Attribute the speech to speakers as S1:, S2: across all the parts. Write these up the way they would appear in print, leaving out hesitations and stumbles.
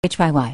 S1: HYY.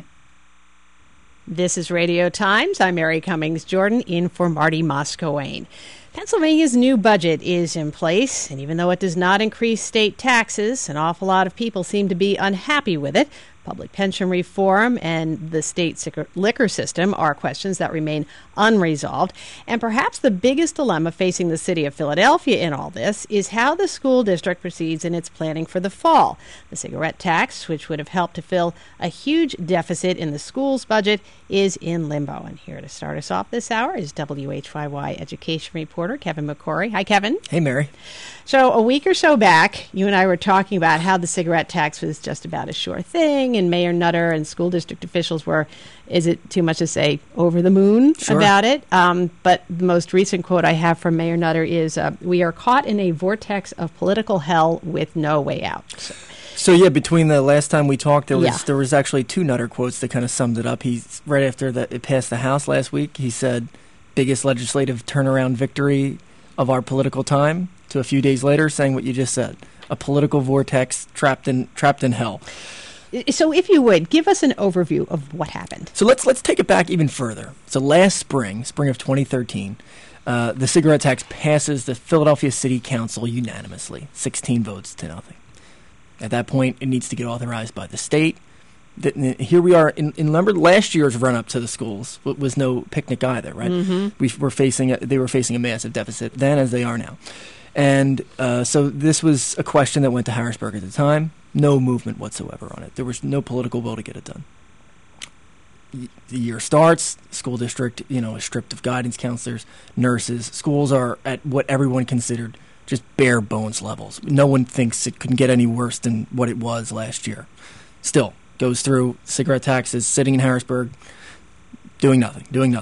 S2: This is Radio Times. I'm Mary Cummings Jordan, in for Marty Moscowane. Pennsylvania's new budget is in place, and even though it does not increase state taxes, an awful lot of people seem to be unhappy with it. Public pension reform and the state liquor system are questions that remain unresolved. And perhaps the biggest dilemma facing the city of Philadelphia in all this is how the school district proceeds in its planning for the fall. The cigarette tax, which would have helped to fill a huge deficit in the school's budget, is in limbo. And here to start us off this hour is WHYY education reporter Kevin McCory. Hi, Kevin.
S3: Hey, Mary.
S2: So a week or so back, you and I were talking about how the cigarette tax was just about a sure thing, and Mayor Nutter and school district officials were, is it too much to say, over the moon about it? But the most recent quote I have from Mayor Nutter is, "We are caught in a vortex of political hell with no way out."
S3: So yeah, between the last time we talked, there was actually two Nutter quotes that kind of summed it up. He's right after it passed the House last week. He said, "Biggest legislative turnaround victory of our political time," to a few days later saying what you just said, a political vortex trapped in hell.
S2: So if you would, give us an overview of what happened.
S3: So let's take it back even further. So last spring of 2013, the cigarette tax passes the Philadelphia City Council unanimously, 16 votes to nothing. At that point, it needs to get authorized by the state. Here we are. Remember, last year's run-up to the schools was no picnic either, right? Mm-hmm. They were facing a massive deficit then, as they are now. And so this was a question that went to Harrisburg at the time. No movement whatsoever on it. There was no political will to get it done. The year starts. School district, is stripped of guidance counselors, nurses. Schools are at what everyone considered just bare bones levels. No one thinks it can get any worse than what it was last year. Still, goes through cigarette taxes, sitting in Harrisburg, doing nothing.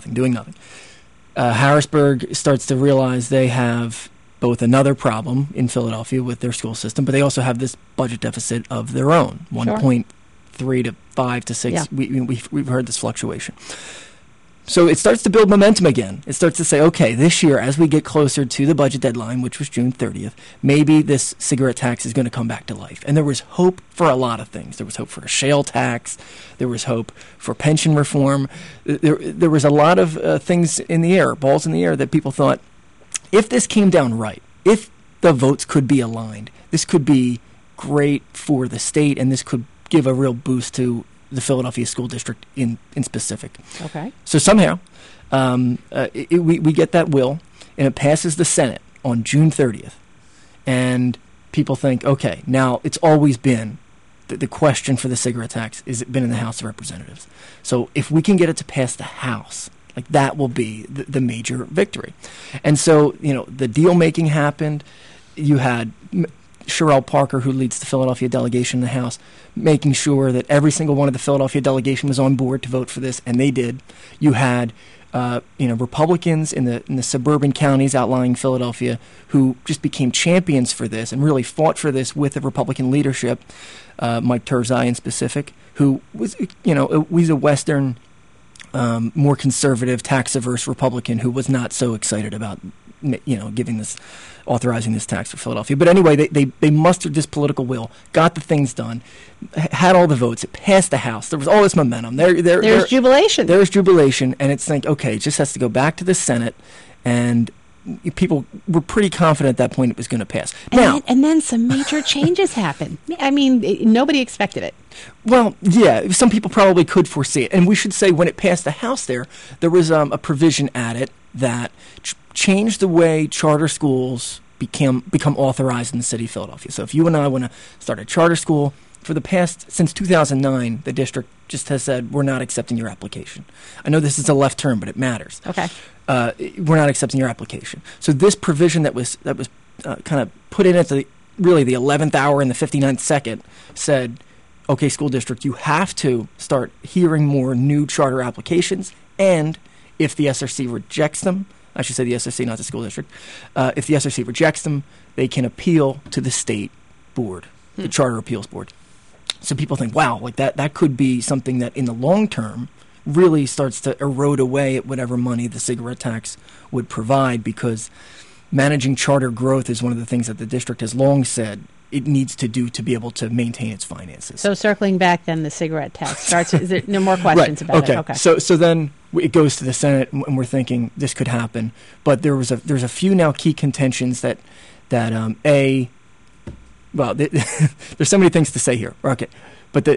S3: Harrisburg starts to realize they have both another problem in Philadelphia with their school system, but they also have this budget deficit of their own, 1.3 to 5 to 6. Yeah. We've heard this fluctuation. So it starts to build momentum again. It starts to say, okay, this year, as we get closer to the budget deadline, which was June 30th, maybe this cigarette tax is going to come back to life. And there was hope for a lot of things. There was hope for a shale tax. There was hope for pension reform. There was a lot of things in the air, balls in the air, that people thought, if this came down right, if the votes could be aligned, this could be great for the state, and this could give a real boost to the Philadelphia School District in specific.
S2: Okay.
S3: So somehow we get that will, and it passes the Senate on June 30th. And people think, okay, now it's always been the question for the cigarette tax is it been in the House of Representatives. So if we can get it to pass the House, like that will be the major victory. And so, the deal-making happened. You had Sherelle Parker, who leads the Philadelphia delegation in the House, making sure that every single one of the Philadelphia delegation was on board to vote for this, and they did. You had, Republicans in the suburban counties outlying Philadelphia who just became champions for this and really fought for this with the Republican leadership, Mike Turzai in specific, who was, was a Western, more conservative, tax-averse Republican who was not so excited about, authorizing this tax for Philadelphia. But anyway, they mustered this political will, got the things done, had all the votes. It passed the House. There was all this momentum.
S2: There's jubilation.
S3: There's jubilation, and it's like, okay, it just has to go back to the Senate, and people were pretty confident at that point it was going to pass.
S2: And then some major changes happened. I mean, nobody expected it.
S3: Well, yeah, some people probably could foresee it. And we should say when it passed the House there was a provision at it that changed the way charter schools become authorized in the city of Philadelphia. So if you and I want to start a charter school, since 2009, the district just has said, we're not accepting your application. I know this is a left turn, but it matters.
S2: Okay.
S3: We're not accepting your application. So this provision that was kind of put in at the 11th hour and the 59th second said, okay, school district, you have to start hearing more new charter applications, and if the SRC rejects them, I should say the SRC, not the school district, if the SRC rejects them, they can appeal to the state board, the Charter Appeals Board. So people think, wow, like that could be something that in the long term really starts to erode away at whatever money the cigarette tax would provide, because managing charter growth is one of the things that the district has long said it needs to do to be able to maintain its finances.
S2: So circling back, then the cigarette tax starts. Is there no more questions
S3: right.
S2: about
S3: okay.
S2: it? Okay.
S3: So then it goes to the Senate, and we're thinking this could happen. But there's a few now key contentions that there's so many things to say here. Okay, but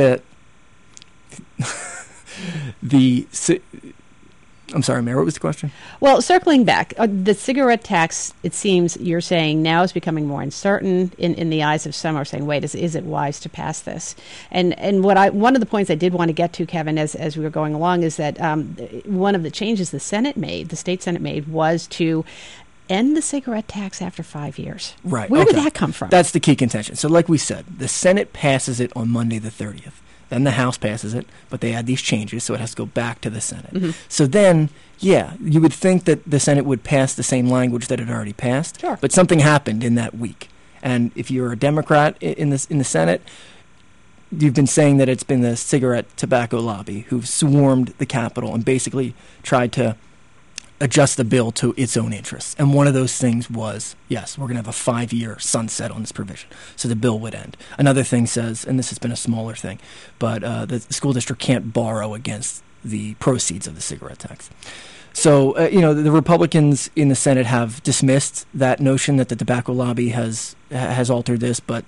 S3: I'm sorry, Mayor, what was the question?
S2: Well, circling back, the cigarette tax, it seems you're saying now is becoming more uncertain in the eyes of some are saying, wait, is it wise to pass this? And one of the points I did want to get to, Kevin, as we were going along, is that one of the changes the state Senate made, was to end the cigarette tax after 5 years.
S3: Right.
S2: Where did that come from?
S3: That's the key contention. So like we said, the Senate passes it on Monday the 30th. Then the House passes it, but they add these changes, so it has to go back to the Senate. Mm-hmm. So then, yeah, you would think that the Senate would pass the same language that it already passed.
S2: Sure.
S3: But something happened in that week. And if you're a Democrat in the Senate, you've been saying that it's been the cigarette tobacco lobby who've swarmed the Capitol and basically tried to adjust the bill to its own interests. And one of those things was, yes, we're going to have a 5-year sunset on this provision. So the bill would end. Another thing says, and this has been a smaller thing, but the school district can't borrow against the proceeds of the cigarette tax. So, the Republicans in the Senate have dismissed that notion that the tobacco lobby has altered this, but,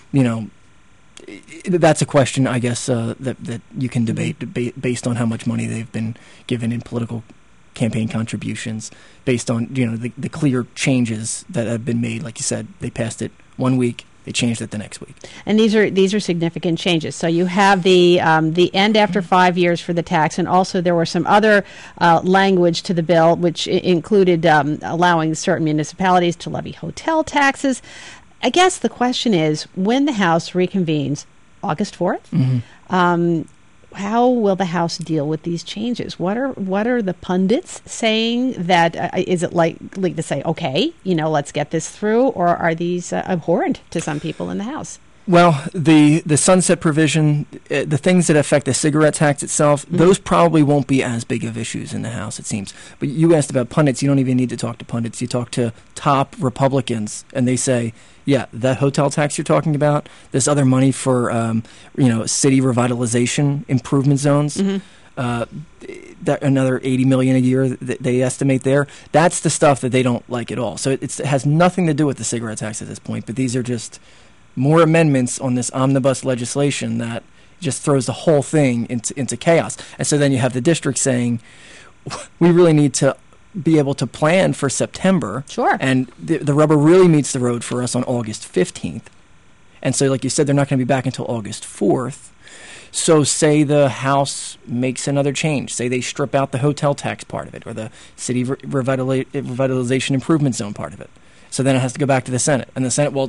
S3: that's a question, I guess, that you can debate based on how much money they've been given in political campaign contributions, based on the clear changes that have been made. Like you said, they passed it 1 week, they changed it the next week.
S2: And these are significant changes. So you have the end after 5 years for the tax, and also there were some other language to the bill, which included allowing certain municipalities to levy hotel taxes. I guess the question is, when the House reconvenes August 4th, mm-hmm. How will the House deal with these changes? What are the pundits saying? That is it likely to say, okay, let's get this through, or are these abhorrent to some people in the House?
S3: Well, the sunset provision, the things that affect the cigarette tax itself, mm-hmm. those probably won't be as big of issues in the House, it seems. But you asked about pundits. You don't even need to talk to pundits. You talk to top Republicans, and they say, yeah, that hotel tax you're talking about, this other money for, city revitalization improvement zones, mm-hmm. That another $80 million a year that they estimate there, that's the stuff that they don't like at all. So it has nothing to do with the cigarette tax at this point, but these are just more amendments on this omnibus legislation that just throws the whole thing into chaos. And so then you have the district saying, we really need to be able to plan for September.
S2: Sure.
S3: And the rubber really meets the road for us on August 15th. And so, like you said, they're not going to be back until August 4th. So say the House makes another change. Say they strip out the hotel tax part of it, or the city revitalization improvement zone part of it. So then it has to go back to the Senate. And the Senate, well,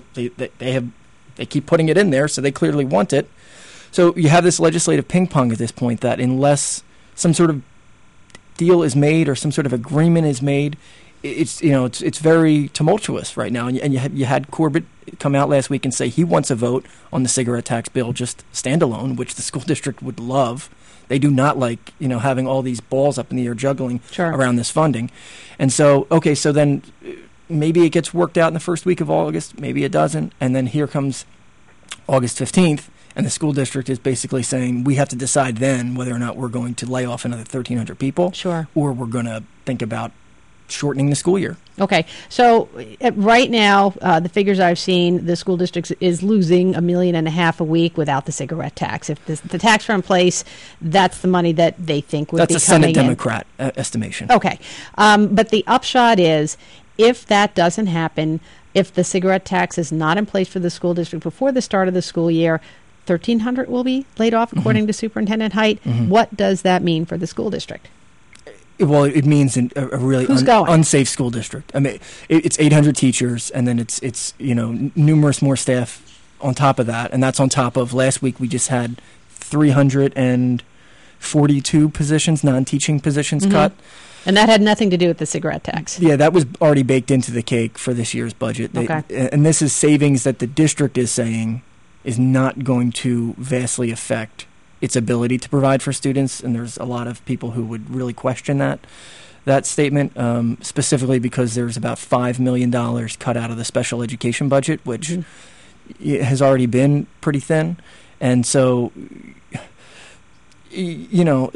S3: they keep putting it in there, so they clearly want it. So you have this legislative ping pong at this point that unless some sort of deal is made or some sort of agreement is made, it's very tumultuous right now. And you had Corbett come out last week and say he wants a vote on the cigarette tax bill just standalone, which the school district would love. They do not like having all these balls up in the air juggling
S2: sure.
S3: around this funding. And so so then maybe it gets worked out in the first week of August, maybe it doesn't, and then here comes August 15th. And the school district is basically saying we have to decide then whether or not we're going to lay off another 1,300 people,
S2: sure,
S3: or we're going to think about shortening the school year.
S2: Okay. So right now, the figures I've seen, the school district is losing $1.5 million a week without the cigarette tax. If the tax were in place, that's the money that they think would be coming in.
S3: That's a Senate Democrat estimation.
S2: Okay. But the upshot is, if that doesn't happen, if the cigarette tax is not in place for the school district before the start of the school year, 1,300 will be laid off, according mm-hmm. to Superintendent Height. Mm-hmm. What does that mean for the school district?
S3: Well, it means a really unsafe school district. I mean, it's 800 teachers, and then it's numerous more staff on top of that, and that's on top of last week we just had 342 positions, non-teaching positions mm-hmm. cut.
S2: And that had nothing to do with the cigarette tax.
S3: Yeah, that was already baked into the cake for this year's budget. And this is savings that the district is saying is not going to vastly affect its ability to provide for students, and there's a lot of people who would really question that statement, specifically because there's about $5 million cut out of the special education budget, which mm-hmm. has already been pretty thin. And so, you know,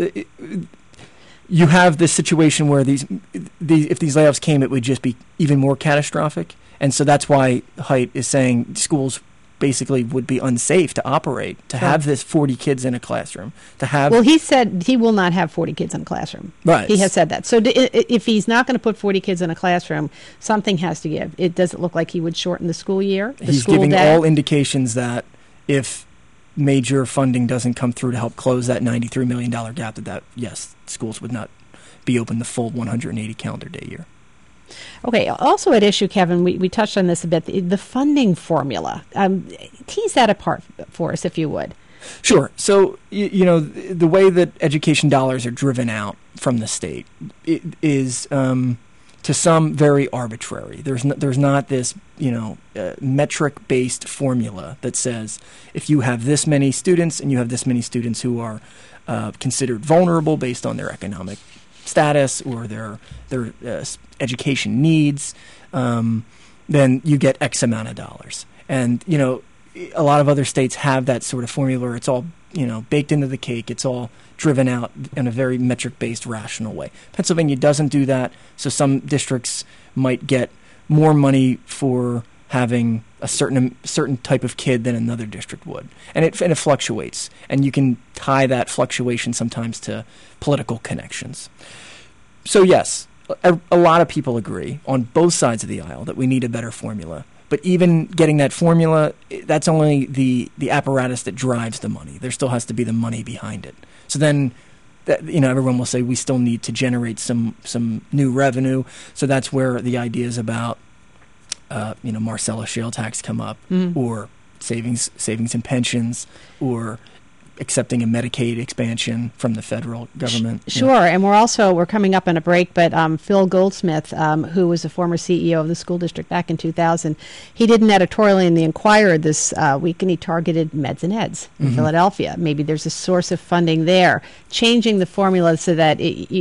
S3: you have this situation where if these layoffs came, it would just be even more catastrophic. And so that's why Haidt is saying schools basically would be unsafe to operate, to have this 40 kids in a classroom, to have...
S2: Well, he said he will not have 40 kids in a classroom.
S3: Right.
S2: He has said that. So if he's not going to put 40 kids in a classroom, something has to give. It doesn't look like he would shorten the school year,
S3: He's giving all indications that if major funding doesn't come through to help close that $93 million gap, that yes, schools would not be open the full 180 calendar day year.
S2: Okay, also at issue, Kevin, we touched on this a bit, the funding formula. Tease that apart for us, if you would.
S3: Sure. So, you know, the way that education dollars are driven out from the state is to some very arbitrary. There's not this, you know, metric-based formula that says if you have this many students and you have this many students who are considered vulnerable based on their economic status or their education needs, then you get X amount of dollars. And, you know, a lot of other states have that sort of formula. It's all, you know, baked into the cake. It's all driven out in a very metric-based, rational way. Pennsylvania doesn't do that, so some districts might get more money for having a certain type of kid than another district would. And it fluctuates. And you can tie that fluctuation sometimes to political connections. So yes, a lot of people agree on both sides of the aisle that we need a better formula. But even getting that formula, that's only the apparatus that drives the money. There still has to be the money behind it. So then, you know, everyone will say we still need to generate some new revenue. So that's where the ideas about, you know, Marcellus Shale tax come up, or savings and pensions, or accepting a Medicaid expansion from the federal government.
S2: Sure, and we're coming up on a break, but Phil Goldsmith, who was the former CEO of the school district back in 2000, he did an editorial in the Enquirer this week, and he targeted meds and eds in Philadelphia. Maybe there's a source of funding there, changing the formula so that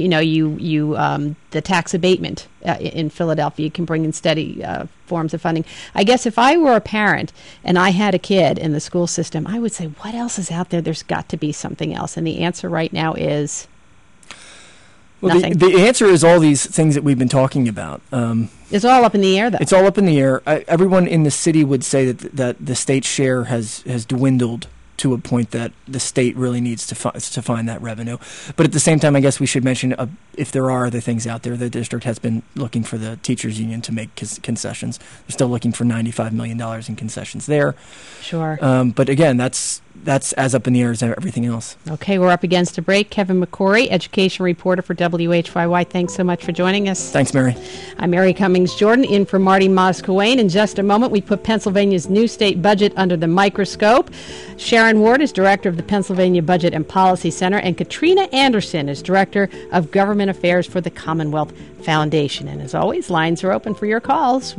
S2: the tax abatement in Philadelphia, you can bring in steady forms of funding. I guess if I were a parent and I had a kid in the school system, I would say, what else is out there? There's got to be something else. And the answer right now is nothing.
S3: The answer is all these things that we've been talking about.
S2: It's all up in the air, though.
S3: It's all up in the air. Everyone in the city would say that the state's share has dwindled to a point that the state really needs to find that revenue. But at the same time, I guess we should mention if there are other things out there, the district has been looking for the teachers union to make concessions. They're still looking for $95 million in concessions there.
S2: Sure.
S3: But again, that's as up in the air as everything else.
S2: Okay, we're up against a break. Kevin McCory, education reporter for WHYY. Thanks so much for joining us.
S3: Thanks, Mary.
S2: I'm Mary Cummings Jordan, in for Marty Moskowayne. In just a moment, we put Pennsylvania's new state budget under the microscope. Sharon Ward is director of the Pennsylvania Budget and Policy Center, and Katrina Anderson is director of government affairs for the Commonwealth Foundation. And as always, lines are open for your calls,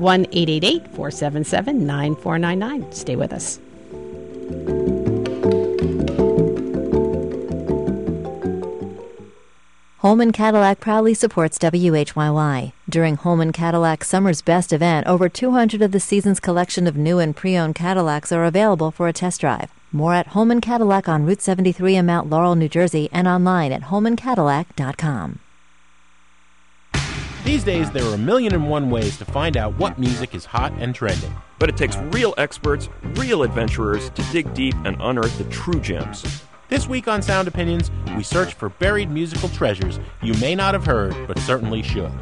S2: 1-888-477-9499. Stay with us.
S1: Holman Cadillac proudly supports WHYY. During Holman Cadillac's Summer's Best event, over 200 of the season's collection of new and pre-owned Cadillacs are available for a test drive. More at Holman Cadillac on Route 73 in Mount Laurel, New Jersey, and online at holmancadillac.com.
S4: These days, there are 1,000,001 ways to find out what music is hot and trending.
S5: But it takes real experts, real adventurers to dig deep and unearth the true gems.
S4: This week on Sound Opinions, we search for buried musical treasures you may not have heard, but certainly should.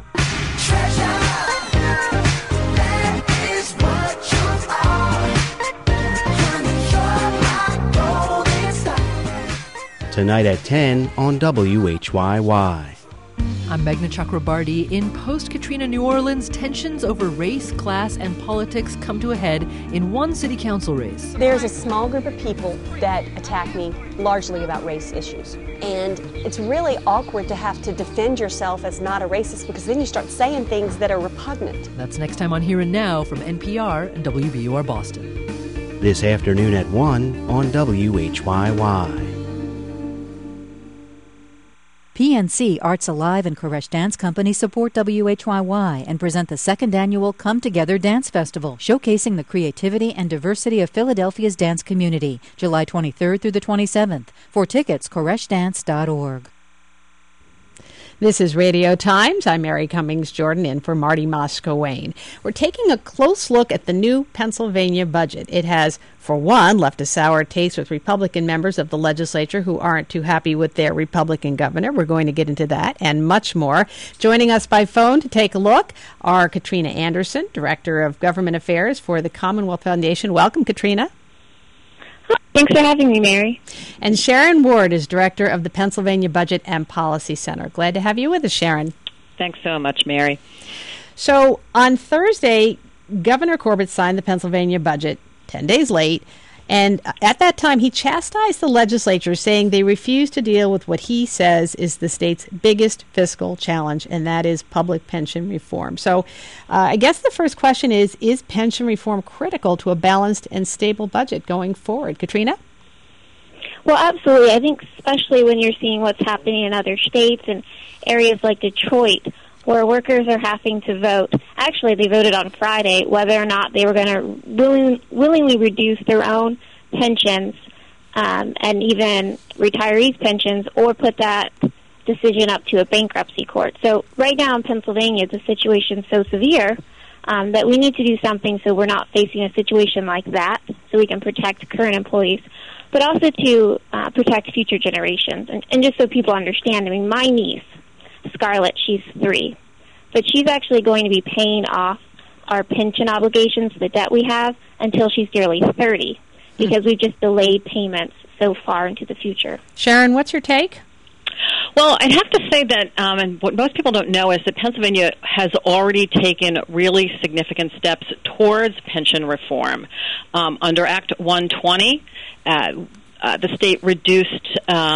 S6: Tonight at 10 on WHYY.
S7: I'm Meghna Chakrabarti. In post-Katrina New Orleans, tensions over race, class, and politics come to a head in one city council race.
S8: There's a small group of people that attack me largely about race issues. And it's really awkward to have to defend yourself as not a racist, because then you start saying things that are repugnant.
S7: That's next time on Here and Now from NPR and WBUR Boston.
S6: This afternoon at 1 on WHYY.
S9: PNC Arts Alive and Koresh Dance Company support WHYY and present the second annual Come Together Dance Festival, showcasing the creativity and diversity of Philadelphia's dance community, July 23rd through the 27th. For tickets, koreshdance.org.
S2: This is Radio Times. I'm Mary Cummings Jordan in for Marty Moscowain. We're taking a close look at the new Pennsylvania budget. It has, for one, left a sour taste with Republican members of the legislature who aren't too happy with their Republican governor. We're going to get into that and much more. Joining us by phone to take a look are Katrina Anderson, Director of Government Affairs for the Commonwealth Foundation. Welcome, Katrina.
S10: Thanks for having me, Mary.
S2: And Sharon Ward is Director of the Pennsylvania Budget and Policy Center. Glad to have you with us, Sharon.
S11: Thanks so much, Mary.
S2: So on Thursday, Governor Corbett signed the Pennsylvania budget 10 days late, and at that time he chastised the legislature, saying they refused to deal with what he says is the state's biggest fiscal challenge, and that is public pension reform. So I guess the first question is pension reform critical to a balanced and stable budget going forward? Katrina?
S10: Well, absolutely. I think especially when you're seeing what's happening in other states and areas like Detroit, where workers are having to vote. Actually, they voted on Friday whether or not they were going to willingly reduce their own pensions and even retirees' pensions, or put that decision up to a bankruptcy court. So right now in Pennsylvania, the situation is so severe that we need to do something so we're not facing a situation like that, so we can protect current employees, but also to protect future generations. And just so people understand, I mean, my niece, Scarlett, she's 3, but she's actually going to be paying off our pension obligations, the debt we have, until she's nearly 30, because we've just delayed payments so far into the future.
S2: Sharon, what's your take?
S11: Well, I'd have to say that, and what most people don't know is that Pennsylvania has already taken really significant steps towards pension reform. Under Act 120, the state reduced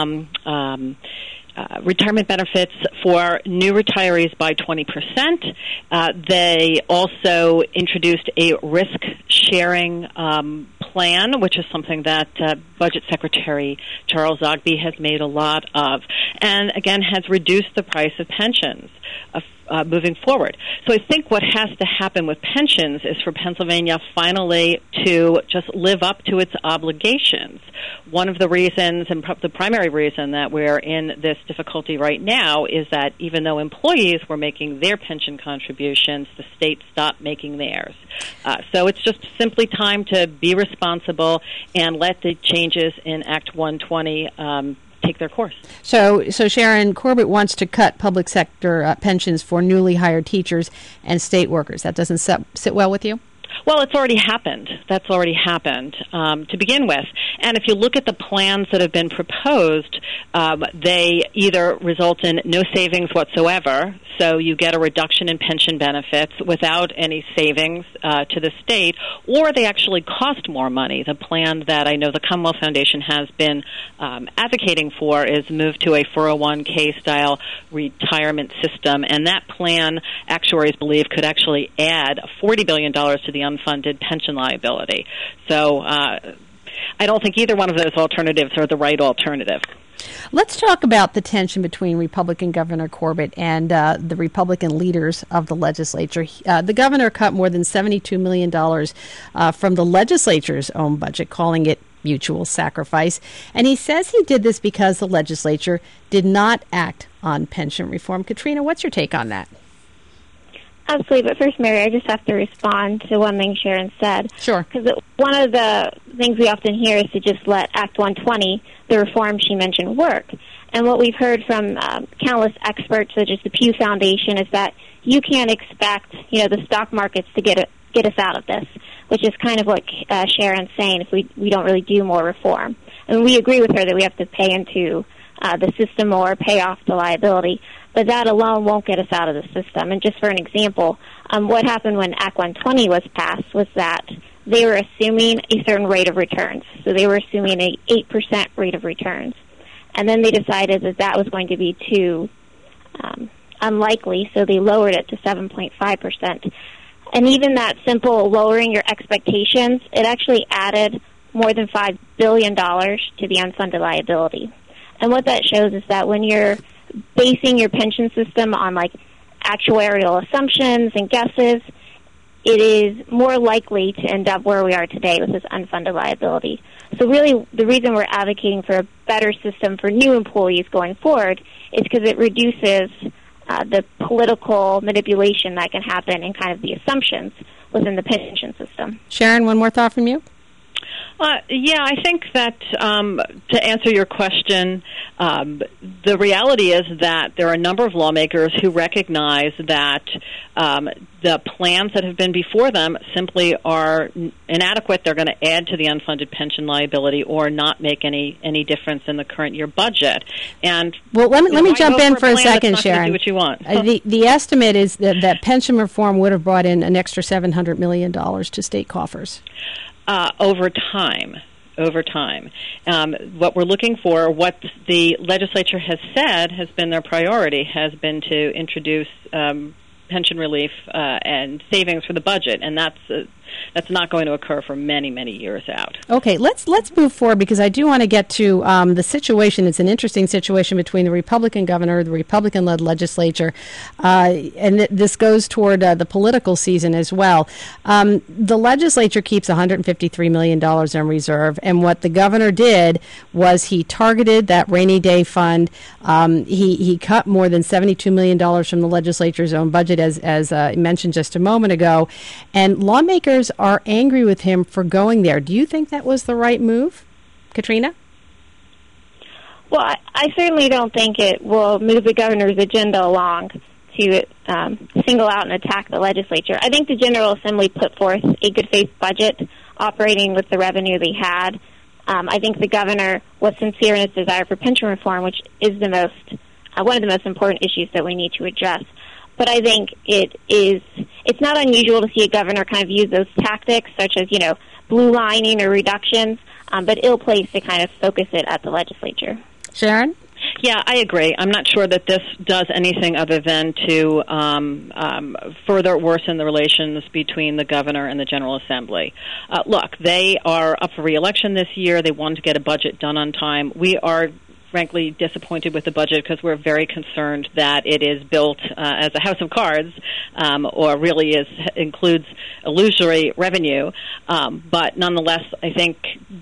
S11: retirement benefits for new retirees by 20%. They also introduced a risk-sharing plan, which is something that Budget Secretary Charles Ogby has made a lot of, and again has reduced the price of pensions moving forward. So I think what has to happen with pensions is for Pennsylvania finally to just live up to its obligations. One of the reasons, and the primary reason that we're in this difficulty right now, is that even though employees were making their pension contributions, the state stopped making theirs. So it's just simply time to be responsible and let the changes in Act 120 take their course. So
S2: Sharon, Corbett wants to cut public sector pensions for newly hired teachers and state workers. That doesn't sit well with you?
S11: Well, it's already happened. That's already happened to begin with. And if you look at the plans that have been proposed, they either result in no savings whatsoever, so you get a reduction in pension benefits without any savings to the state, or they actually cost more money. The plan that I know the Commonwealth Foundation has been advocating for is move to a 401k-style retirement system, and that plan, actuaries believe, could actually add $40 billion to the unfunded pension liability. So I don't think either one of those alternatives are the right alternative.
S2: Let's talk about the tension between Republican Governor Corbett and the Republican leaders of the legislature. The governor cut more than $72 million from the legislature's own budget, calling it mutual sacrifice. And he says he did this because the legislature did not act on pension reform. Katrina, what's your take on that?
S10: Absolutely, but first, Mary, I just have to respond to one thing Sharon said.
S2: Sure.
S10: Because one of the things we often hear is to just let Act 120, the reform she mentioned, work. And what we've heard from countless experts, such as the Pew Foundation, is that you can't expect, the stock markets to get us out of this, which is kind of what Sharon's saying if we don't really do more reform. And we agree with her that we have to pay into the system more, pay off the liability. But that alone won't get us out of the system. And just for an example, what happened when Act 120 was passed was that they were assuming a certain rate of returns. So they were assuming an 8% rate of returns. And then they decided that that was going to be too unlikely, so they lowered it to 7.5%. And even that simple lowering your expectations, it actually added more than $5 billion to the unfunded liability. And what that shows is that when you're basing your pension system on like actuarial assumptions and guesses, it is more likely to end up where we are today with this unfunded liability. So really, the reason we're advocating for a better system for new employees going forward is because it reduces the political manipulation that can happen and kind of the assumptions within the pension system.
S2: Sharon, one more thought from you?
S11: Yeah, I think that to answer your question, the reality is that there are a number of lawmakers who recognize that the plans that have been before them simply are inadequate. They're going to add to the unfunded pension liability or not make any difference in the current year budget. And
S2: well, let me jump in for a second, Sharon.
S11: Do what you want.
S2: The estimate is that pension reform would have brought in an extra $700 million to state coffers.
S11: Over time. What we're looking for, what the legislature has said has been their priority, has been to introduce pension relief and savings for the budget, and that's not going to occur for many, many years out.
S2: Okay, let's move forward because I do want to get to the situation. It's an interesting situation between the Republican governor, the Republican-led legislature, and this goes toward the political season as well. The legislature keeps $153 million in reserve, and what the governor did was he targeted that rainy day fund. He cut more than $72 million from the legislature's own budget, as mentioned just a moment ago, and lawmakers are angry with him for going there. Do you think that was the right move, Katrina?
S10: Well, I certainly don't think it will move the governor's agenda along to single out and attack the legislature. I think the General Assembly put forth a good faith budget operating with the revenue they had. I think the governor was sincere in his desire for pension reform, which is the most one of the most important issues that we need to address. But I think it's not unusual to see a governor kind of use those tactics, such as, blue lining or reductions, but ill-placed to kind of focus it at the legislature.
S2: Sharon?
S11: Yeah, I agree. I'm not sure that this does anything other than to further worsen the relations between the governor and the General Assembly. Look, they are up for re-election this year. They wanted to get a budget done on time. We are frankly disappointed with the budget because we're very concerned that it is built as a house of cards or really includes illusory revenue. But nonetheless, I think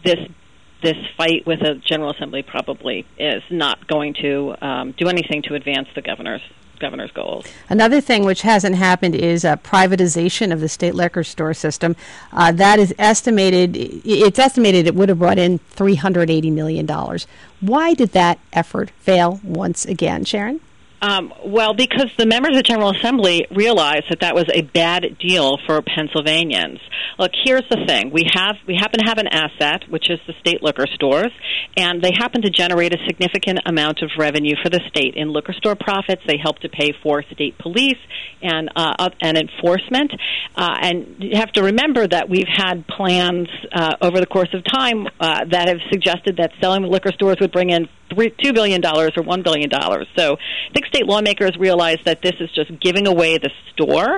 S11: this fight with the General Assembly probably is not going to do anything to advance the governor's goals.
S2: Another thing which hasn't happened is privatization of the state liquor store system. That is estimated. It's estimated it would have brought in $380 million. Why did that effort fail once again, Sharon?
S11: Well, because the members of the General Assembly realized that was a bad deal for Pennsylvanians. Look, here's the thing. We happen to have an asset, which is the state liquor stores, and they happen to generate a significant amount of revenue for the state. In liquor store profits, they help to pay for state police and enforcement. And you have to remember that we've had plans over the course of time that have suggested that selling the liquor stores would bring in $2 billion or $1 billion. So I think state lawmakers realized that this is just giving away the store.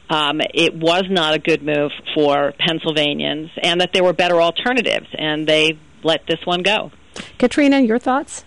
S11: It was not a good move for Pennsylvanians, and that there were better alternatives, and they let this one go.
S2: Katrina, your thoughts?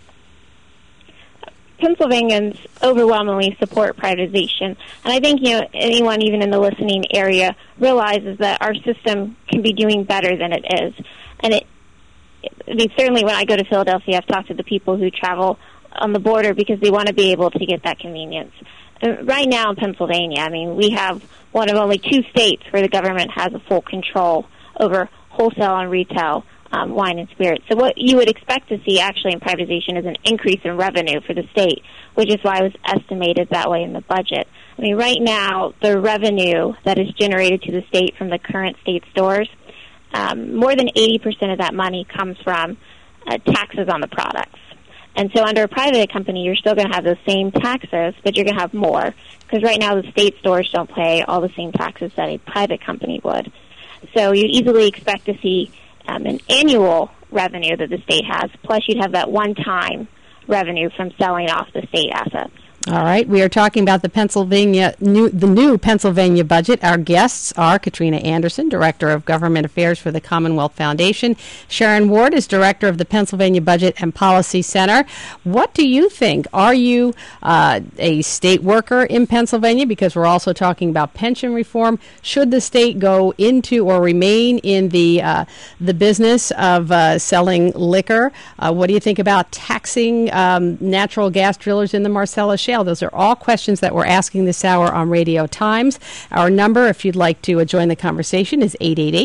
S10: Pennsylvanians overwhelmingly support privatization, and I think anyone even in the listening area realizes that our system can be doing better than it is. And certainly when I go to Philadelphia, I've talked to the people who travel on the border because they want to be able to get that convenience. Right now in Pennsylvania, we have one of only 2 states where the government has a full control over wholesale and retail wine and spirits. So what you would expect to see actually in privatization is an increase in revenue for the state, which is why it was estimated that way in the budget. Right now, the revenue that is generated to the state from the current state stores, more than 80% of that money comes from taxes on the products. And so under a private company, you're still going to have those same taxes, but you're going to have more, because right now the state stores don't pay all the same taxes that a private company would. So you'd easily expect to see an annual revenue that the state has, plus you'd have that one-time revenue from selling off the state assets.
S2: All right, we are talking about the new Pennsylvania budget. Our guests are Katrina Anderson, Director of Government Affairs for the Commonwealth Foundation. Sharon Ward is Director of the Pennsylvania Budget and Policy Center. What do you think? Are you a state worker in Pennsylvania? Because we're also talking about pension reform. Should the state go into or remain in the business of selling liquor? What do you think about taxing natural gas drillers in the Marcellus Shale? Those are all questions that we're asking this hour on Radio Times. Our number, if you'd like to join the conversation, is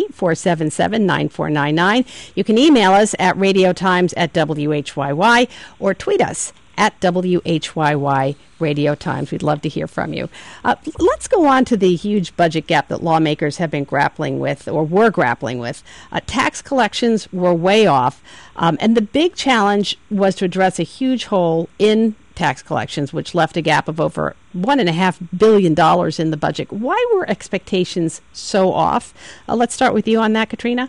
S2: 888-477-9499. You can email us at radiotimes@WHYY or tweet us at WHYY Radio Times. We'd love to hear from you. Let's go on to the huge budget gap that lawmakers have been grappling with, or were grappling with. Tax collections were way off, and the big challenge was to address a huge hole in tax collections, which left a gap of over $1.5 billion in the budget. Why were expectations so off? Let's start with you on that, Katrina.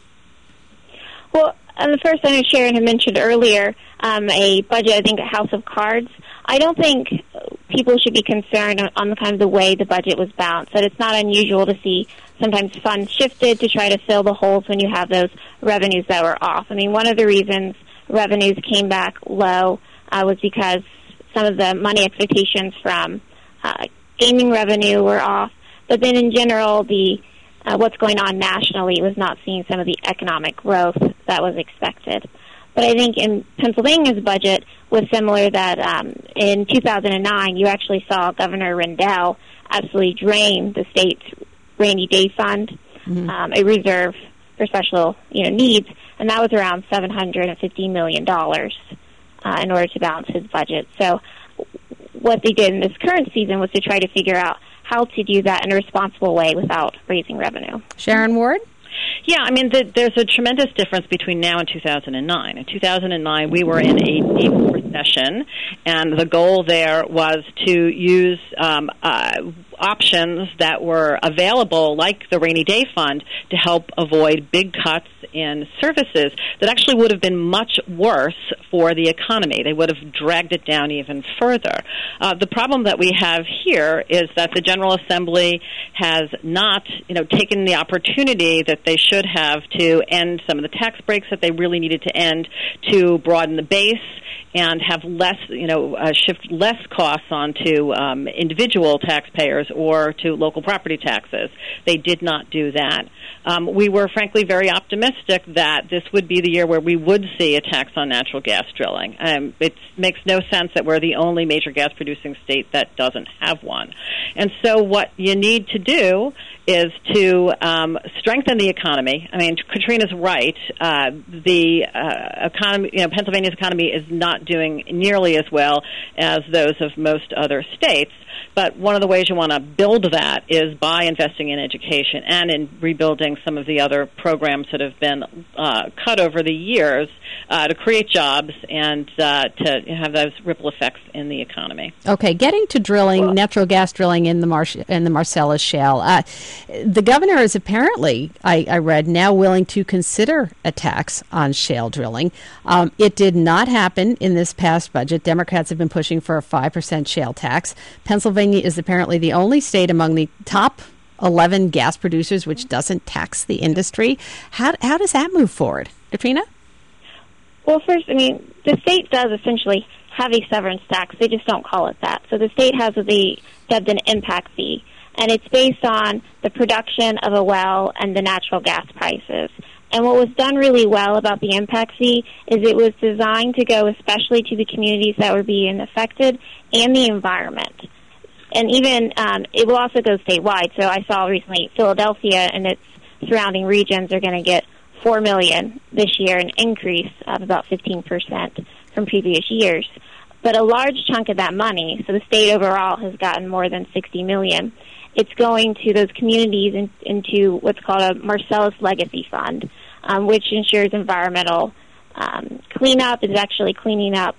S10: Well, the first, I know Sharon had mentioned earlier a budget, I think, a house of cards. I don't think people should be concerned on the kind of the way the budget was balanced. That it's not unusual to see sometimes funds shifted to try to fill the holes when you have those revenues that were off. I mean, one of the reasons revenues came back low was because some of the money expectations from gaming revenue were off. But then in general, what's going on nationally was not seeing some of the economic growth that was expected. But I think in Pennsylvania's budget was similar that in 2009, you actually saw Governor Rendell absolutely drain the state's rainy day fund, a reserve for special needs, and that was around $750 million. In order to balance his budget. So what they did in this current season was to try to figure out how to do that in a responsible way without raising revenue.
S2: Sharon Ward?
S11: Yeah, I mean, there's a tremendous difference between now and 2009. In 2009, we were in a deep recession, and the goal there was to use options that were available, like the Rainy Day Fund, to help avoid big cuts in services that actually would have been much worse for the economy. They would have dragged it down even further. The problem that we have here is that the General Assembly has not, taken the opportunity that they should have to end some of the tax breaks that they really needed to end, to broaden the base and have less, shift less costs onto individual taxpayers or to local property taxes. They did not do that. We were, frankly, very optimistic that this would be the year where we would see a tax on natural gas drilling. It makes no sense that we're the only major gas-producing state that doesn't have one. And so what you need to do is to strengthen the economy. I mean, Katrina's right. The economy, Pennsylvania's economy is not doing nearly as well as those of most other states. But one of the ways you want to build that is by investing in education and in rebuilding some of the other programs that have been cut over the years to create jobs and to have those ripple effects in the economy.
S2: Okay, getting to drilling, natural gas drilling in the Marcellus Shale. The governor is apparently, I read, now willing to consider a tax on shale drilling. It did not happen in this past budget. Democrats have been pushing for a 5% shale tax. Pennsylvania is apparently the only state among the top 11 gas producers which doesn't tax the industry. How does that move forward? Katrina?
S10: Well, first, I mean, the state does essentially have a severance tax. They just don't call it that. So the state has what they dubbed an impact fee, and it's based on the production of a well and the natural gas prices. And what was done really well about the impact fee is it was designed to go especially to the communities that were being affected and the environment. And even it will also go statewide. So I saw recently Philadelphia and its surrounding regions are going to get $4 million this year, an increase of about 15% from previous years. But a large chunk of that money, so the state overall has gotten more than $60 million. It's going to those communities into what's called a Marcellus Legacy Fund, which ensures environmental cleanup. Is actually cleaning up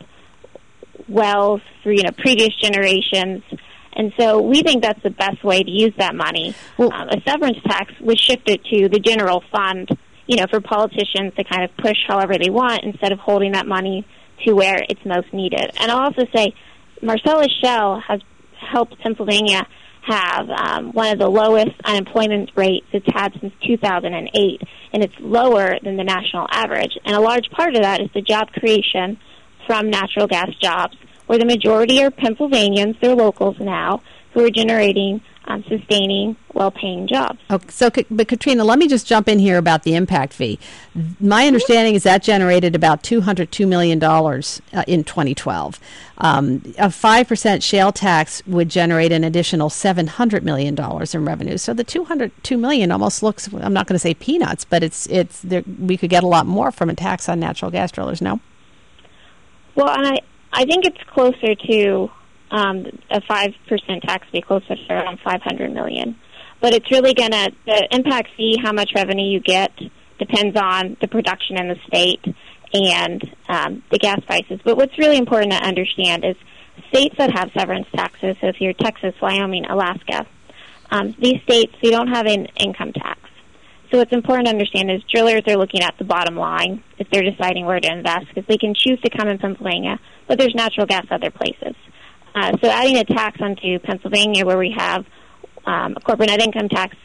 S10: wells for previous generations. And so we think that's the best way to use that money. A severance tax was shifted to the general fund, for politicians to kind of push however they want instead of holding that money to where it's most needed. And I'll also say Marcellus Shale has helped Pennsylvania have one of the lowest unemployment rates it's had since 2008, and it's lower than the national average. And a large part of that is the job creation from natural gas jobs, where the majority are Pennsylvanians, they're locals now, who are generating sustaining, well-paying jobs.
S2: Okay, but Katrina, let me just jump in here about the impact fee. My understanding is that generated about $202 million in 2012. A 5% shale tax would generate an additional $700 million in revenue. So the $202 million almost looks, I'm not going to say peanuts, but it's we could get a lot more from a tax on natural gas drillers, no?
S10: Well, and I think it's closer to a 5% tax fee, closer to around $500 million. But it's really the impact fee, how much revenue you get, depends on the production in the state and the gas prices. But what's really important to understand is states that have severance taxes, so if you're Texas, Wyoming, Alaska, these states, you don't have an income tax. So what's important to understand is drillers are looking at the bottom line if they're deciding where to invest, because they can choose to come in Pennsylvania, but there's natural gas other places. So adding a tax onto Pennsylvania, where we have a corporate net income tax,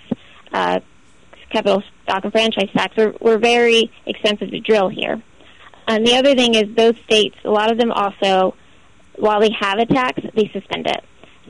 S10: capital stock and franchise tax, we're very expensive to drill here. And the other thing is those states, a lot of them also, while they have a tax, they suspend it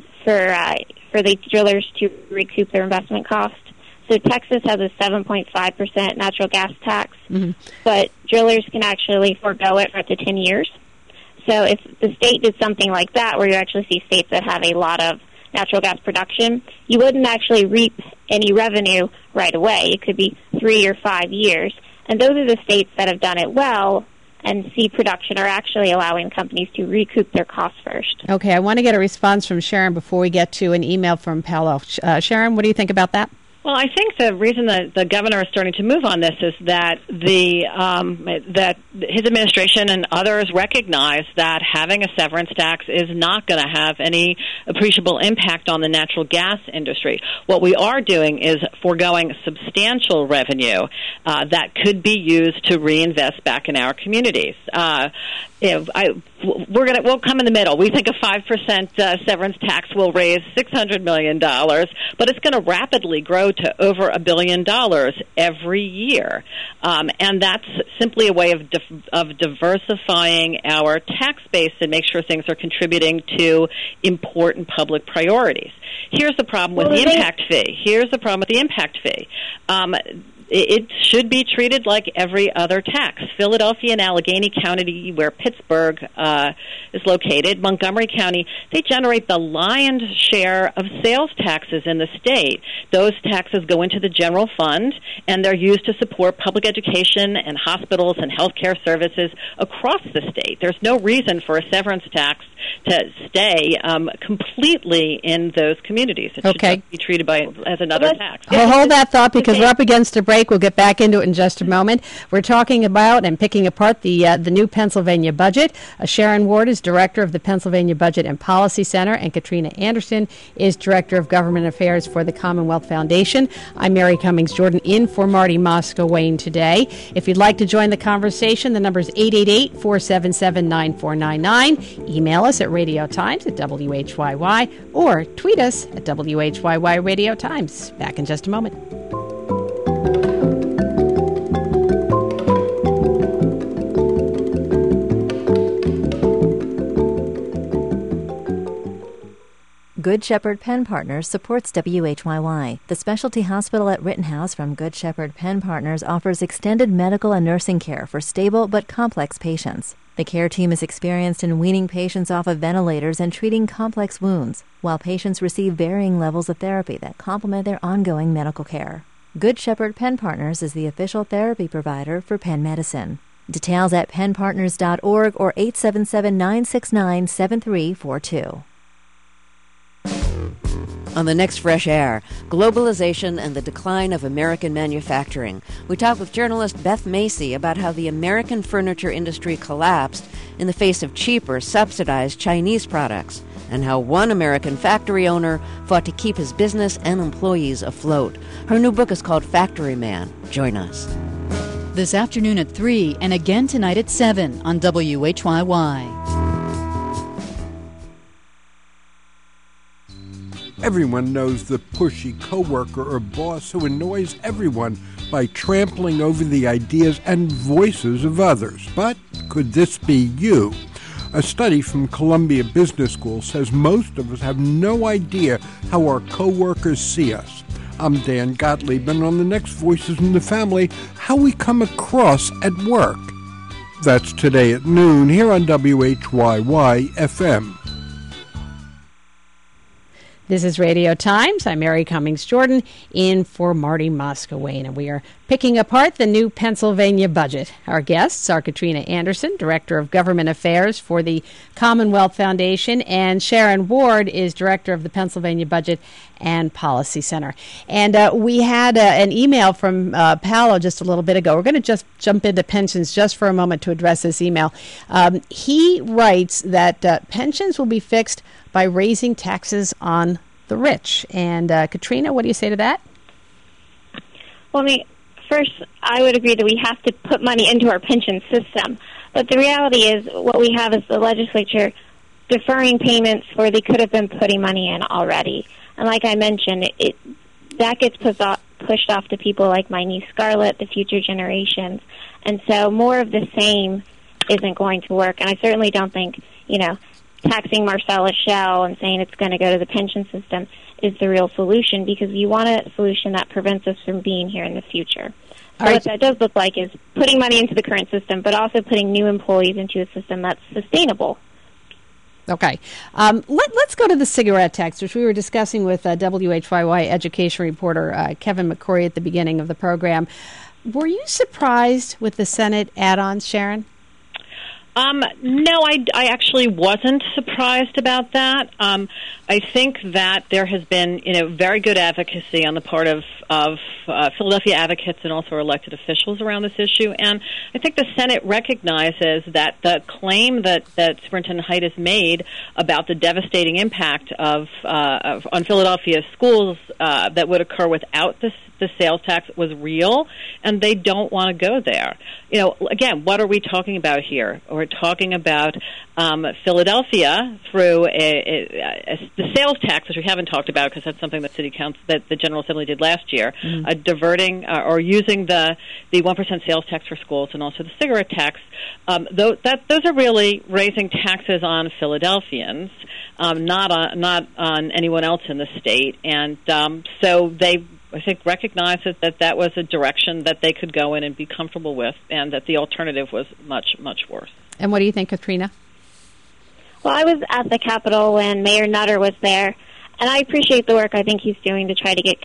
S10: for the drillers to recoup their investment cost. So Texas has a 7.5% natural gas tax, but drillers can actually forego it for up to 10 years. So if the state did something like that, where you actually see states that have a lot of natural gas production, you wouldn't actually reap any revenue right away. It could be 3 or 5 years. And those are the states that have done it well and see production are actually allowing companies to recoup their costs first.
S2: Okay, I want to get a response from Sharon before we get to an email from Paolo. Sharon, what do you think about that?
S11: Well, I think the reason that the governor is starting to move on this is that that his administration and others recognize that having a severance tax is not going to have any appreciable impact on the natural gas industry. What we are doing is foregoing substantial revenue that could be used to reinvest back in our communities. We'll come in the middle. We think a 5% severance tax will raise $600 million, but it's going to rapidly grow to over $1 billion every year, and that's simply a way of diversifying our tax base and make sure things are contributing to important public priorities. Here's the problem with the impact fee. It should be treated like every other tax. Philadelphia and Allegheny County, where Pittsburgh is located, Montgomery County, they generate the lion's share of sales taxes in the state. Those taxes go into the general fund, and they're used to support public education and hospitals and health care services across the state. There's no reason for a severance tax to stay completely in those communities. It should just be treated as another tax.
S2: Well, hold that thought, because we're up against a break. We'll get back into it in just a moment. We're talking about and picking apart the new Pennsylvania budget. Sharon Ward is director of the Pennsylvania Budget and Policy Center, and Katrina Anderson is director of government affairs for the Commonwealth Foundation. I'm Mary Cummings Jordan, in for Marty Moscowain today. If you'd like to join the conversation, the number is 888-477-9499. Email us at radiotimes@WHYY or tweet us at WHYY Radio Times. Back in just a moment.
S1: Good Shepherd Pen Partners supports WHYY. The specialty hospital at Rittenhouse from Good Shepherd Pen Partners offers extended medical and nursing care for stable but complex patients. The care team is experienced in weaning patients off of ventilators and treating complex wounds, while patients receive varying levels of therapy that complement their ongoing medical care. Good Shepherd Pen Partners is the official therapy provider for pen medicine. Details at penpartners.org or 877-969-7342.
S12: On the next Fresh Air, globalization and the decline of American manufacturing. We talk with journalist Beth Macy about how the American furniture industry collapsed in the face of cheaper, subsidized Chinese products, and how one American factory owner fought to keep his business and employees afloat. Her new book is called Factory Man. Join us.
S9: This afternoon at 3 and again tonight at 7 on WHYY.
S13: Everyone knows the pushy coworker or boss who annoys everyone by trampling over the ideas and voices of others. But could this be you? A study from Columbia Business School says most of us have no idea how our coworkers see us. I'm Dan Gottlieb, and on the next Voices in the Family, how we come across at work. That's today at noon here on WHYY FM.
S2: This is Radio Times. I'm Mary Cummings Jordan, in for Marty Moscowain, and we are picking apart the new Pennsylvania budget. Our guests are Katrina Anderson, Director of Government Affairs for the Commonwealth Foundation, and Sharon Ward is Director of the Pennsylvania Budget and Policy Center. And we had an email from Paolo just a little bit ago. We're going to just jump into pensions just for a moment to address this email. He writes that pensions will be fixed by raising taxes on the rich. And Katrina, what do you say to that?
S10: Well, first, I would agree that we have to put money into our pension system. But the reality is what we have is the legislature deferring payments where they could have been putting money in already. And like I mentioned, that gets pushed off to people like my niece Scarlett, the future generations. And so more of the same isn't going to work. And I certainly don't think, taxing Marcellus Shell and saying it's going to go to the pension system is the real solution, because you want a solution that prevents us from being here in the future. So what that does look like is putting money into the current system, but also putting new employees into a system that's sustainable.
S2: Okay. Let's go to the cigarette tax, which we were discussing with WHYY education reporter Kevin McCory at the beginning of the program. Were you surprised with the Senate add-ons, Sharon?
S11: No, I actually wasn't surprised about that. I think that there has been, very good advocacy on the part of Philadelphia advocates and also elected officials around this issue. And I think the Senate recognizes that the claim that Superintendent Haidt has made about the devastating impact on Philadelphia schools that would occur without the sales tax was real, and they don't want to go there. Again, what are we talking about here? We're talking about Philadelphia through the sales tax, which we haven't talked about because that's something that City Council, that the General Assembly did last year, diverting or using the 1% sales tax for schools and also the cigarette tax. Those are really raising taxes on Philadelphians, not on anyone else in the state, and so they, I think, recognized that was a direction that they could go in and be comfortable with, and that the alternative was much, much worse. And what do you think, Katrina?
S10: Well, I was at the Capitol when Mayor Nutter was there, and I appreciate the work I think he's doing to try to get...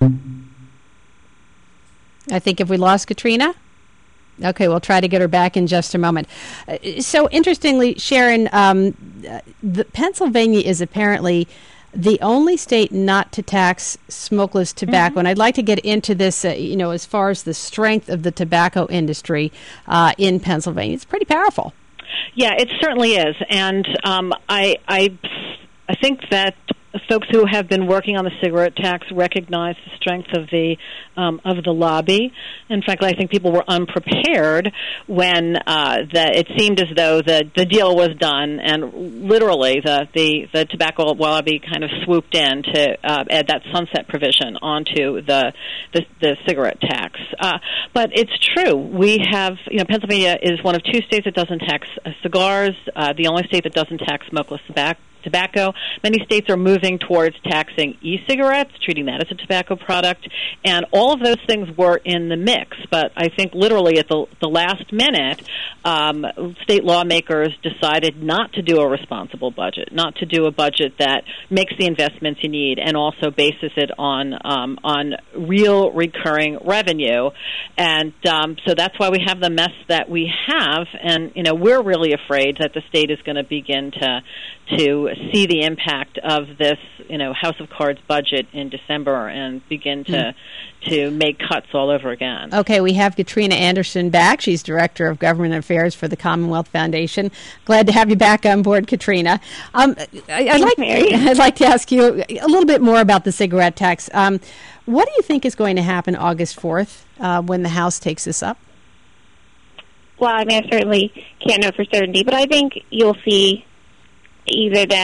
S2: I think if we lost Katrina? Okay, we'll try to get her back in just a moment. So, interestingly, Sharon, Pennsylvania is apparently the only state not to tax smokeless tobacco. And I'd like to get into this, as far as the strength of the tobacco industry in Pennsylvania. It's pretty powerful.
S11: Yeah, it certainly is. And I think that folks who have been working on the cigarette tax recognize the strength of the lobby. In fact, I think people were unprepared when it seemed as though the deal was done, and literally the tobacco lobby kind of swooped in to add that sunset provision onto the cigarette tax. But it's true. We have, Pennsylvania is one of two states that doesn't tax cigars, the only state that doesn't tax smokeless tobacco. Many states are moving towards taxing e-cigarettes, treating that as a tobacco product, and all of those things were in the mix. But I think literally at the last minute, state lawmakers decided not to do a responsible budget, not to do a budget that makes the investments you need and also bases it on real recurring revenue. And so that's why we have the mess that we have. And, we're really afraid that the state is going to begin to see the impact of this, House of Cards budget in December and begin to make cuts all over again. Okay, we have Katrina Anderson back. She's Director of Government Affairs for the Commonwealth Foundation. Glad to have you back on board, Katrina. I'd like to ask you a little bit more about the cigarette tax. What do you think is going to happen August 4th when the House takes this up?
S10: Well, I certainly can't know for certainty, but I think you'll see either them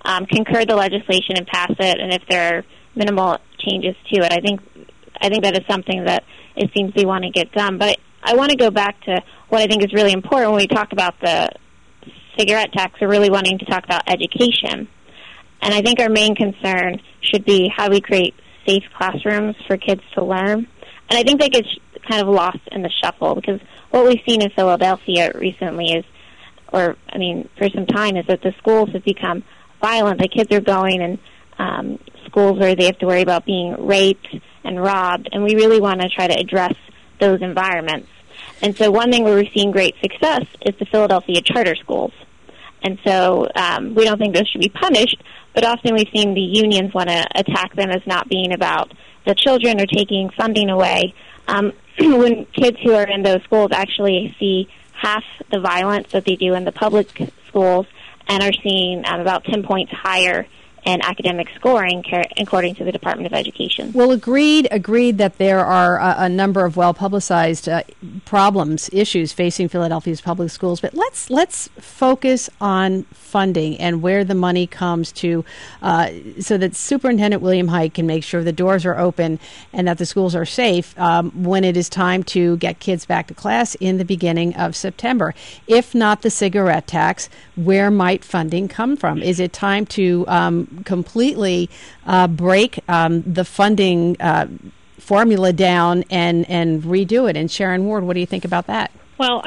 S10: concur the legislation and pass it, and if there are minimal changes to it. I think that is something that it seems we want to get done. But I want to go back to what I think is really important when we talk about the cigarette tax. We're really wanting to talk about education. And I think our main concern should be how we create safe classrooms for kids to learn. And I think that gets kind of lost in the shuffle, because what we've seen in Philadelphia recently is, for some time, is that the schools have become violent. The kids are going in schools where they have to worry about being raped and robbed, and we really want to try to address those environments. And so one thing where we're seeing great success is the Philadelphia charter schools. And so we don't think those should be punished, but often we've seen the unions want to attack them as not being about the children or taking funding away. When kids who are in those schools actually see half the violence that they do in the public schools and are seeing about 10 points higher in academic scoring, according to the Department of Education.
S2: Well, agreed that there are a number of well-publicized problems, issues facing Philadelphia's public schools. But let's focus on funding and where the money comes to, so that Superintendent William Hite can make sure the doors are open and that the schools are safe when it is time to get kids back to class in the beginning of September. If not the cigarette tax, where might funding come from? Is it time to completely break the funding formula down and redo it? And Sharon Ward, what do you think about that?
S11: Well,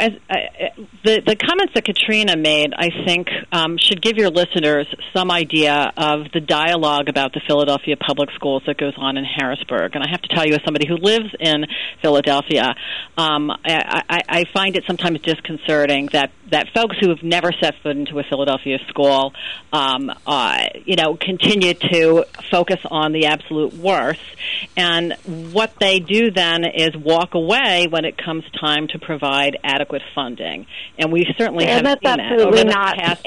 S11: the comments that Katrina made, I think, should give your listeners some idea of the dialogue about the Philadelphia public schools that goes on in Harrisburg. And I have to tell you, as somebody who lives in Philadelphia, I find it sometimes disconcerting that folks who have never set foot into a Philadelphia school, continue to focus on the absolute worst. And what they do then is walk away when it comes time to provide adequate funding, and we certainly have seen that over the past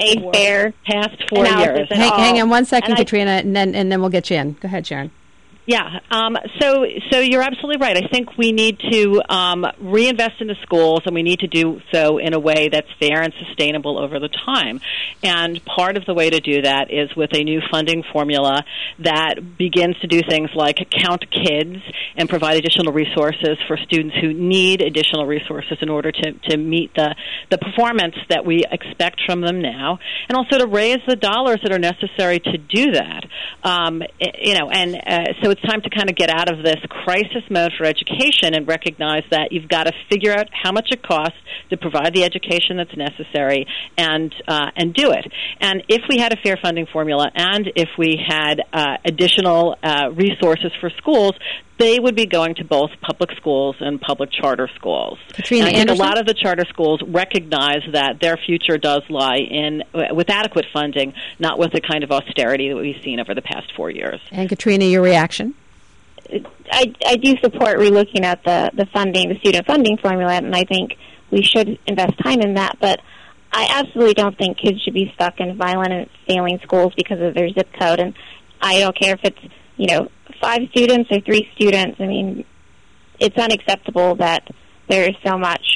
S11: 4 years.
S2: Hang on one second, Katrina, and then we'll get you in. Go ahead, Sharon.
S11: Yeah, so you're absolutely right. I think we need to reinvest in the schools, and we need to do so in a way that's fair and sustainable over the time. And part of the way to do that is with a new funding formula that begins to do things like count kids and provide additional resources for students who need additional resources in order to meet the performance that we expect from them now, and also to raise the dollars that are necessary to do that. So it's time to kind of get out of this crisis mode for education and recognize that you've got to figure out how much it costs to provide the education that's necessary and do it. And if we had a fair funding formula and if we had additional resources for schools, they would be going to both public schools and public charter schools.
S2: Katrina
S11: and I think
S2: Anderson?
S11: a lot of the charter schools recognize that their future does lie with adequate funding, not with the kind of austerity that we've seen over the past 4 years.
S2: And Katrina, your reaction?
S10: I do support relooking at the funding, the student funding formula, and I think we should invest time in that. But I absolutely don't think kids should be stuck in violent and failing schools because of their zip code. And I don't care if it's 5 students or 3 students. I mean, it's unacceptable that there is so much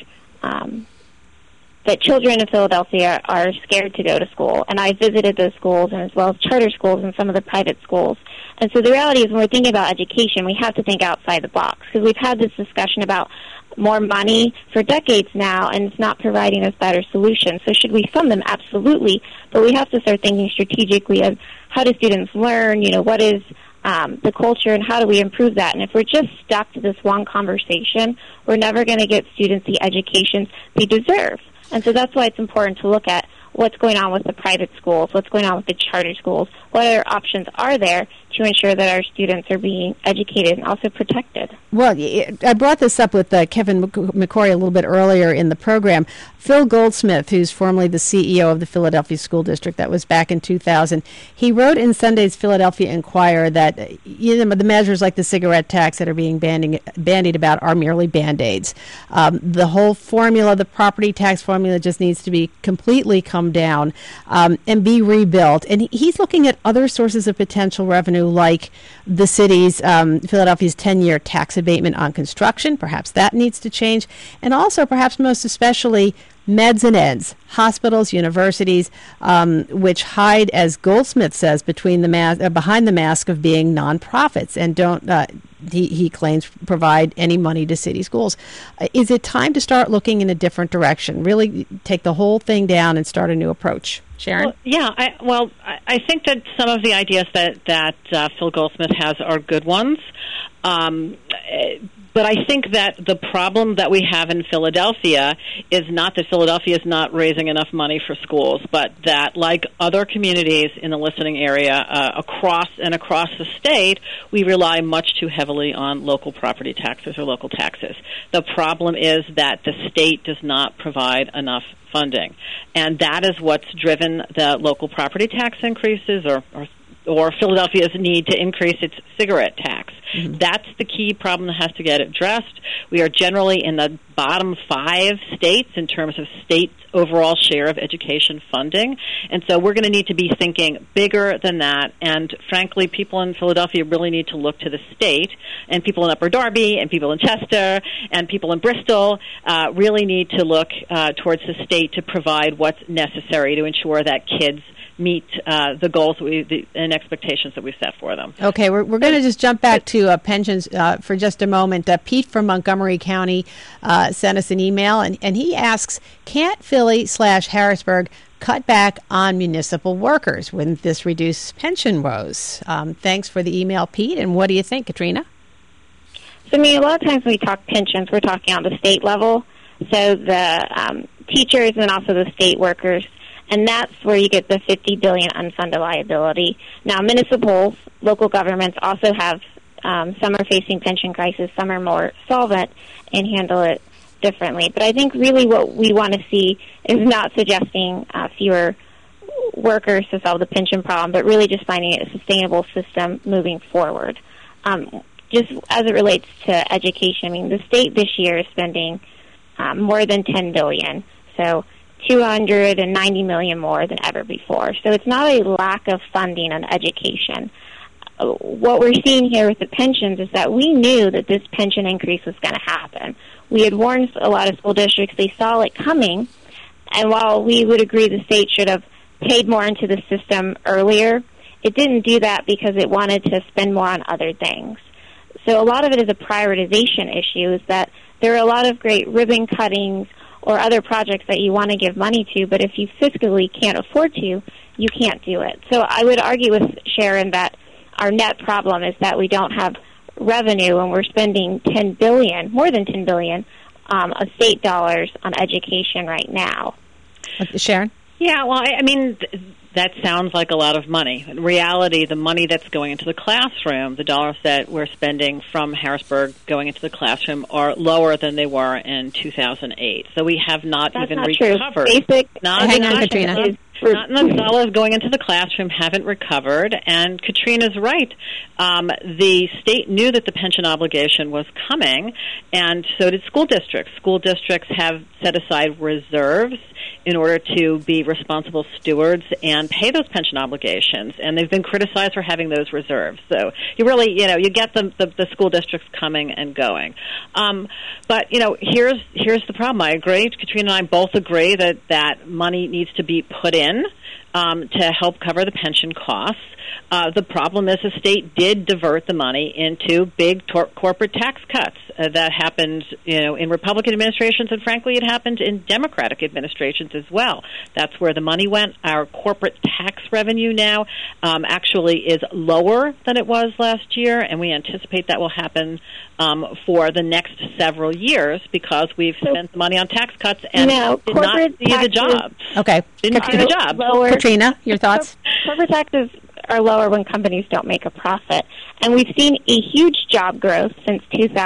S10: that children in Philadelphia are scared to go to school. And I visited those schools, and as well as charter schools and some of the private schools. And so the reality is when we're thinking about education, we have to think outside the box, because we've had this discussion about more money for decades now, and it's not providing us better solutions. So should we fund them? Absolutely. But we have to start thinking strategically of how do students learn, what is the culture, and how do we improve that? And if we're just stuck to this one conversation, we're never going to get students the education they deserve. And so that's why it's important to look at what's going on with the private schools, what's going on with the charter schools, what other options are there to ensure that our students are being educated and also protected.
S2: Well, I brought this up with Kevin McCory a little bit earlier in the program. Phil Goldsmith, who's formerly the CEO of the Philadelphia School District, that was back in 2000, he wrote in Sunday's Philadelphia Inquirer that the measures like the cigarette tax that are being bandied about are merely Band-Aids. The whole formula, the property tax formula, just needs to be completely come down and be rebuilt. And he's looking at other sources of potential revenue, like the city's, Philadelphia's 10-year tax abatement on construction. Perhaps that needs to change. And also, perhaps most especially, meds and eds, hospitals, universities, which hide, as Goldsmith says, behind the mask of being nonprofits and don't, he claims, provide any money to city schools. Is it time to start looking in a different direction, really take the whole thing down and start a new approach? Sharon?
S11: I think that some of the ideas that Phil Goldsmith has are good ones. But I think that the problem that we have in Philadelphia is not that Philadelphia is not raising enough money for schools, but that, like other communities in the listening area across the state, we rely much too heavily on local property taxes or local taxes. The problem is that the state does not provide enough funding, and that is what's driven the local property tax increases or Philadelphia's need to increase its cigarette tax. Mm-hmm. That's the key problem that has to get addressed. We are generally in the bottom 5 states in terms of state overall share of education funding, and so we're going to need to be thinking bigger than that, and frankly, people in Philadelphia really need to look to the state, and people in Upper Darby, and people in Chester, and people in Bristol really need to look towards the state to provide what's necessary to ensure that kids meet the goals and expectations that we've set for them.
S2: Okay, we're going to just jump back to pensions for just a moment. Pete from Montgomery County sent us an email, and he asks, can't Philly/Harrisburg cut back on municipal workers? Wouldn't this reduce pension woes? Thanks for the email, Pete, and what do you think, Katrina?
S10: So, a lot of times when we talk pensions, we're talking on the state level, so the teachers and also the state workers. And that's where you get the $50 billion unfunded liability. Now, municipals, local governments also have, some are facing pension crisis, some are more solvent and handle it differently. But I think really what we want to see is not suggesting fewer workers to solve the pension problem, but really just finding a sustainable system moving forward. Just as it relates to education, the state this year is spending more than $10 billion. So $290 million more than ever before. So it's not a lack of funding on education. What we're seeing here with the pensions is that we knew that this pension increase was going to happen. We had warned a lot of school districts. They saw it coming. And while we would agree the state should have paid more into the system earlier, it didn't do that because it wanted to spend more on other things. So a lot of it is a prioritization issue, is that there are a lot of great ribbon cuttings or other projects that you want to give money to, but if you fiscally can't afford to, you can't do it. So I would argue with Sharon that our net problem is that we don't have revenue, and we're spending $10 billion, more than $10 billion, of state dollars on education right now.
S2: Sharon?
S11: Yeah, well, that sounds like a lot of money. In reality, the money that's going into the classroom, the dollars that we're spending from Harrisburg going into the classroom, are lower than they were in 2008. So we have not
S10: That's
S11: even
S10: not
S11: recovered.
S10: True.
S2: Hang on, Katrina.
S11: Not the dollars going into the classroom haven't recovered, and Katrina's right. The state knew that the pension obligation was coming, and so did school districts. School districts have set aside reserves in order to be responsible stewards and pay those pension obligations, and they've been criticized for having those reserves. So you really, you get the school districts coming and going. But here's the problem. I agree. Katrina and I both agree that money needs to be put in to help cover the pension costs. The problem is the state did divert the money into big corporate tax cuts that happened, in Republican administrations, and frankly, it happened in Democratic administrations as well. That's where the money went. Our corporate tax revenue now actually is lower than it was last year, and we anticipate that will happen for the next several years because we've spent the money on tax cuts and did not see the jobs.
S2: Okay.
S11: Didn't see the jobs.
S2: Katrina, your thoughts?
S10: Corporate taxes are lower when companies don't make a profit. And we've seen a huge job growth since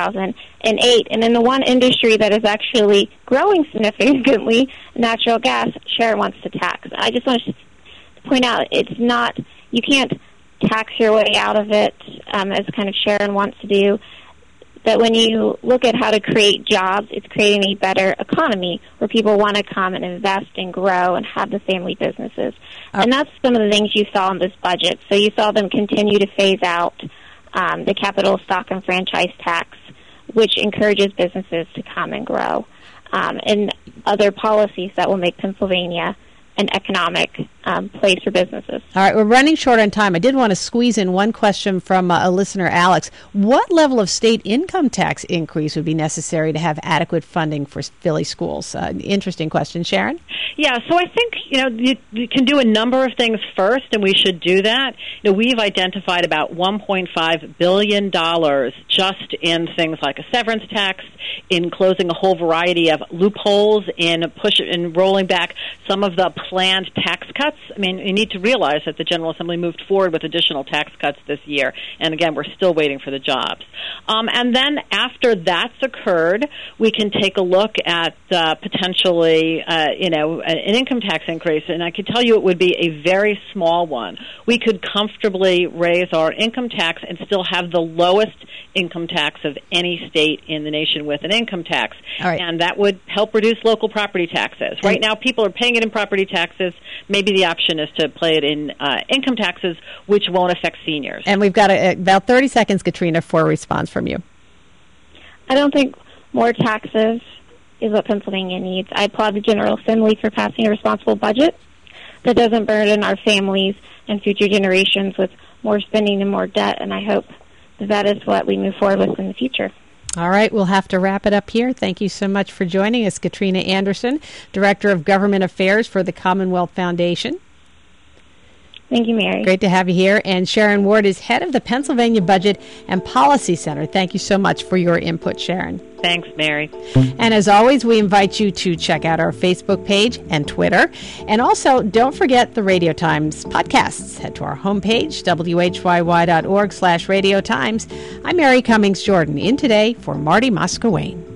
S10: 2008. And in the one industry that is actually growing significantly, natural gas, Sharon wants to tax. I just want to point out, you can't tax your way out of it, as kind of Sharon wants to do. That when you look at how to create jobs, it's creating a better economy where people want to come and invest and grow and have the family businesses. And that's some of the things you saw in this budget. So you saw them continue to phase out the capital stock and franchise tax, which encourages businesses to come and grow. and other policies that will make Pennsylvania an economic place for businesses.
S2: All right, we're running short on time. I did want to squeeze in one question from a listener, Alex. What level of state income tax increase would be necessary to have adequate funding for Philly schools? Interesting question. Sharon?
S11: Yeah, so I think, you can do a number of things first, and we should do that. We've identified about $1.5 billion just in things like a severance tax, in closing a whole variety of loopholes, in rolling back some of the planned tax cuts. I mean, you need to realize that the General Assembly moved forward with additional tax cuts this year, and again, we're still waiting for the jobs. And then after that's occurred, we can take a look at potentially, an income tax increase, and I can tell you it would be a very small one. We could comfortably raise our income tax and still have the lowest income tax of any state in the nation with an income tax.
S2: All right.
S11: And that would help reduce local property taxes. Right now, people are paying it in property taxes. Maybe the option is to play it in income taxes, which won't affect seniors.
S2: And we've got about 30 seconds, Katrina, for a response from you.
S10: I don't think more taxes is what Pennsylvania needs. I applaud the General Assembly for passing a responsible budget that doesn't burden our families and future generations with more spending and more debt, and I hope that is what we move forward with in the future.
S2: All right, we'll have to wrap it up here. Thank you so much for joining us, Katrina Anderson, Director of Government Affairs for the Commonwealth Foundation.
S10: Thank you, Mary.
S2: Great to have you here. And Sharon Ward is head of the Pennsylvania Budget and Policy Center. Thank you so much for your input, Sharon.
S11: Thanks, Mary.
S2: And as always, we invite you to check out our Facebook page and Twitter. And also, don't forget the Radio Times podcasts. Head to our homepage, whyy.org/Radio Times. I'm Mary Cummings Jordan, in today for Marty Moscowain.